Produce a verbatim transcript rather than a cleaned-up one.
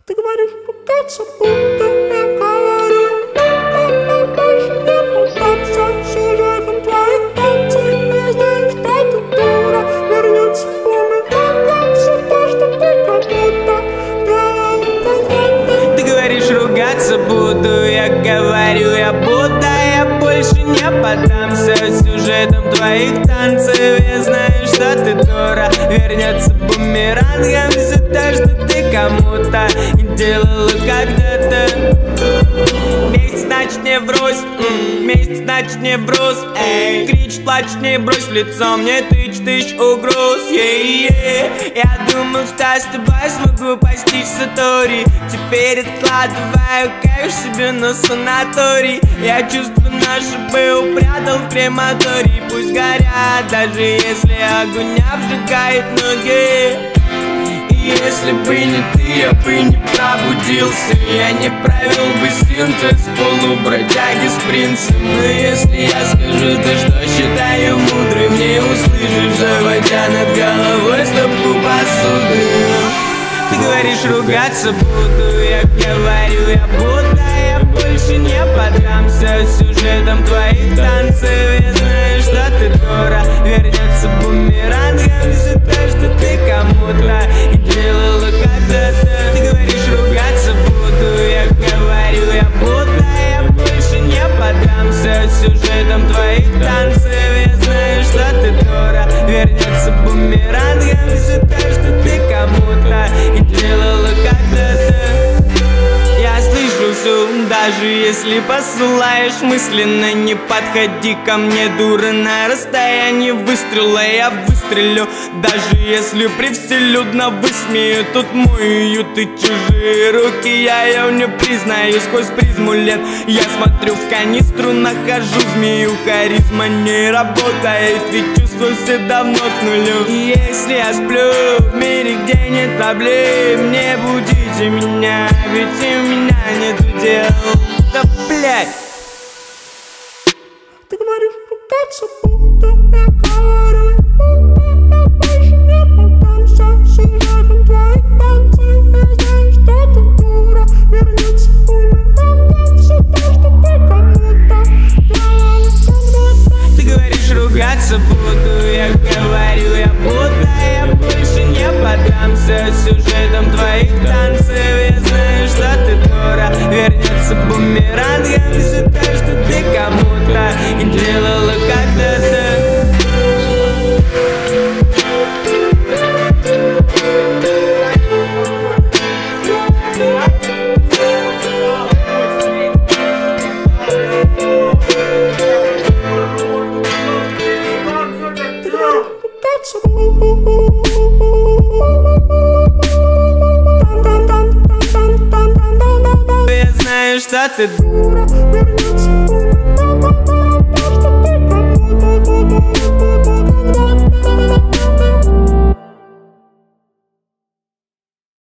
Ты говоришь, ругаться будто я говорю. Больше не путаться сюжетом твоих танцев. Я знаю, что ты дура. Вернется бумеранг, все то, что ты кому-то делал когда-то. Ты говоришь, ругаться буду, я говорю, я Будда. Я больше не поддамся сюжетом твоих танцев. Я знаю, что ты дура. Вернется бумерангом все то, что ты кому-то делала когда-то. Месяц, значит, не брось, м-м, месяц, значит, не брось, эй. Кричь, плачь, не брось в лицо мне тысяч, тысяч угроз, yeah-yeah. Я думал, что с тобой смогу постичь сатори. Теперь откладываю кайф себе на санаторий. Я чувства наши был прятал в крематорий. Пусть горят, даже если огонь обжигает ноги. Если бы не ты, я бы не пробудился. Я не провел бы синтез полубродяги с принцем. Но если я скажу то, что считаю мудрым, не услышишь, заводя над головой стопку посуды. Ты говоришь, ругаться буду, я говорю, я Будда. Я больше не поддамся сюжетом твоих танцев. Я знаю, что ты дура. Вернется бумерангом все то, что ты кому-то делала когда-то. Ты говоришь, ругаться буду, я говорю, я Будда. Я больше не поддамся сюжетом твоих танцев. Я знаю, что ты дура. Вернется бумерангом все то, что ты кому-то делала когда-то. Я слышу все, даже если посылаешь мысленно. Не подходи ко мне, дура, на расстоянии выстрела. Я выстрелю, даже если привселюдно высмею. Тут мой уют и чужие руки, я ее не признаю. Сквозь призму лет я смотрю в канистру, нахожу змею. Харизма не работает, ведь чувства все давно к нулю. Если я сплю в мире, где нет проблем, не будите меня, ведь у меня нету дел. Да блять. Ты говоришь, ругаться будто я говорю. Я больше не поддамся сюжетом твоих танцев. Я знаю, что ты дура. Вернется бумерангом все то, что ты кому-то делала когда-то. Ты говоришь, ругаться буду, я говорю, я Будда. Я больше не поддамся сюжетом твоих танцев. Я знаю, что ты дура. Вернется бумерангом все то, что ты кому-то делала когда-то. Я знаю, что ты дура.